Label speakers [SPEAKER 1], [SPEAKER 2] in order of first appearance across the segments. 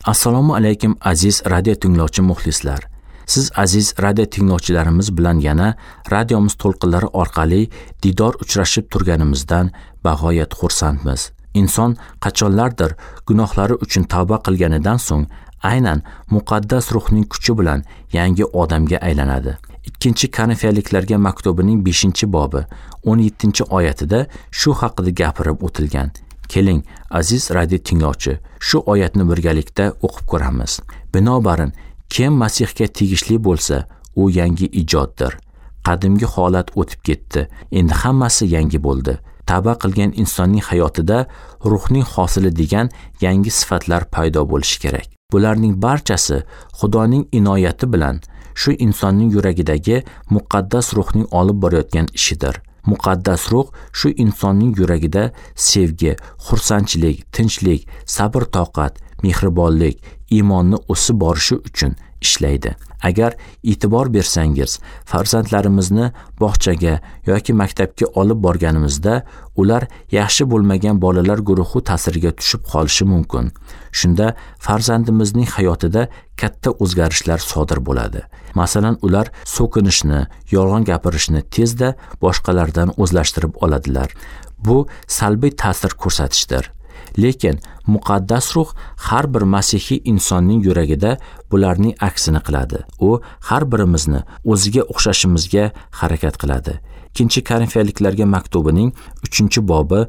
[SPEAKER 1] Assalomu alaykum aziz radio tinglovchi muxlislar. Siz aziz radio tinglovchilarimiz bilan yana radiomiz to'lqinlari orqali didor uchrashib turganimizdan bag'oyat xursandmiz. Inson qachonlardir gunohlari uchun tavba qilganidan so'ng aynan muqaddas ruhning kuchi bilan yangi odamga aylanadi. 2-Korintiyliklarga maktubining 5-bobi 17-oyatida shu haqida gapirib o'tilgan. Keling, aziz radio tinglovchi, shu oyatni birgalikda o'qib ko'ramiz. Binobarin, kim Masihga tegishli bo'lsa, u yangi ijoddir. Qadimgi holat o'tib ketdi, endi hammasi yangi bo'ldi. Tavba qilgan insonning hayotida ruhning hosili degan yangi sifatlar paydo bo'lishi kerak. Bularning barchasi Xudoning inoyati bilan shu insonning yuragidagi muqaddas ruhning olib borayotgan ishidir. Muqaddas ruh shu insonning yuragida sevgi, xursandchilik, tinchlik, sabr-toqat, mehribonlik, iymonni o'sib borishi uchun ishlaydi. Agar e'tibor bersangiz, farzandlarimizni bog'chaga yoki maktabga olib borganimizda ular yaxshi bo'lmagan bolalar guruhi ta'siriga tushib qolishi mumkin. Shunda farzandimizning hayotida katta o'zgarishlar sodir bo'ladi. Masalan, ular so'kinishni, yolg'on gapirishni tezda boshqalardan o'zlashtirib oladilar. Bu salbiy ta'sir ko'rsatishdir. Lekin muqaddas ruh har bir masihiy insonning yuragida bularning aksini qiladi. U har birimizni o'ziga o'xshashimizga harakat qiladi. 2-Korintiyliklarga maktubining 3-bobi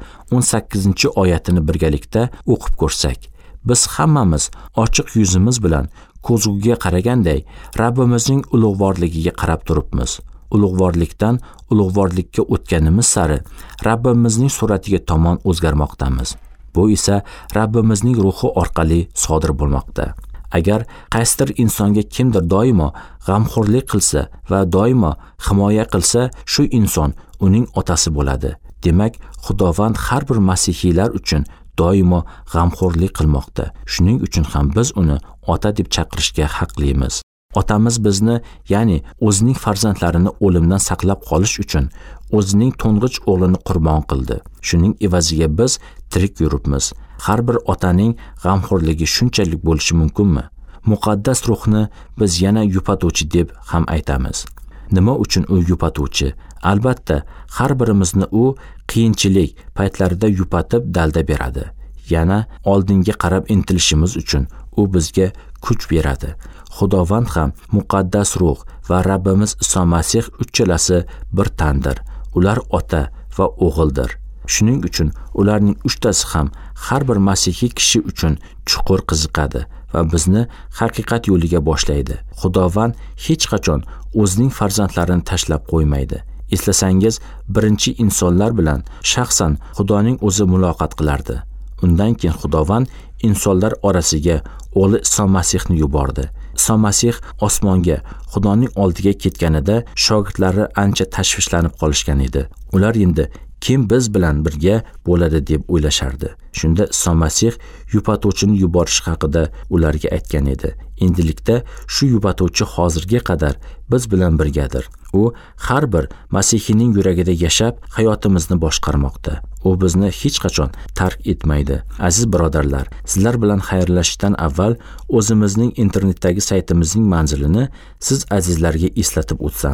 [SPEAKER 1] 18-oyatini birgalikda o'qib ko'rsak, biz hammamiz ochiq yuzimiz bilan ko'zguga qaraganday Rabbimizning ulug'vorligiga qarab turibmiz. Ulug'vorlikdan ulug'vorlikka o'tganimiz sari Rabbimizning suratiga tomon o'zgarmoqdamiz. Bu esa Rabbimizning ruhi orqali sodir bo'lmoqda. Agar qaysidir insonga kimdir doimo g'amxo'rlik qilsa va doimo himoya qilsa, shu inson uning otasi bo'ladi. Demak, Xudovand har bir masihiylar uchun doimo g'amxo'rlik qilmoqda. Shuning uchun ham biz uni ota deb chaqirishga haqlimiz. Otamiz bizni, ya'ni o'zining farzandlarini o'limdan saqlab qolish uchun o'zining to'ng'ich o'g'lini qurbon qildi. Shuning evaziga biz tirik yuribmiz. Har bir otaning g'amxo'rligi shunchalik bo'lishi mumkinmi? Muqaddas ruhni biz yana yupatuvchi deb ham aytamiz. Nima uchun u yupatuvchi? Albatta, har birimizni u qiyinchilik paytlarida yupatib dalda beradi. Yana oldinga qarab intilishimiz uchun u bizga kuch beradi. Xudovand ham muqaddas ruh va Rabbimiz Iso Masih uchalasi bir tandir. Ular ota va o'g'ildir. Shuning uchun ularning uchtasi ham har bir masihiy kishi uchun chuqur qiziqadi va bizni haqiqat yo'liga boshlaydi. Xudovand hech qachon o'zining farzandlarini tashlab qo'ymaydi. Eslasangiz, birinchi insonlar bilan shaxsan Xudoning o'zi muloqot qilardi. Undan keyin Xudovand insonlar orasiga o'g'li Iso Masihni yubordi. Iso Masih osmonga, Xudoning oldiga ketganida shogirdlari ancha tashvishlanib qolishgan edi. Ular endi kim biz bilan birga bo'ladi deb o'ylashardi. Shunda Iso Masih yupatuvchini yuborish haqida ularga aytgan edi. Endilikda shu yupatuvchi hozirga qadar biz bilan birgadir. U har bir masihiyning yuragida yashab hayotimizni boshqarmoqda. U bizni hech qachon tark etmaydi. Aziz birodarlar, sizlar bilan xayrlashishdan avval o'zimizning internetdagi saytimizning manzilini siz azizlarga eslatib o'tsam.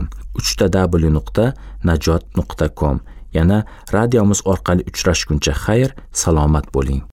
[SPEAKER 1] www.najot.com. Yana radiomiz orqali uchrashguncha xayr, salomat bo'ling.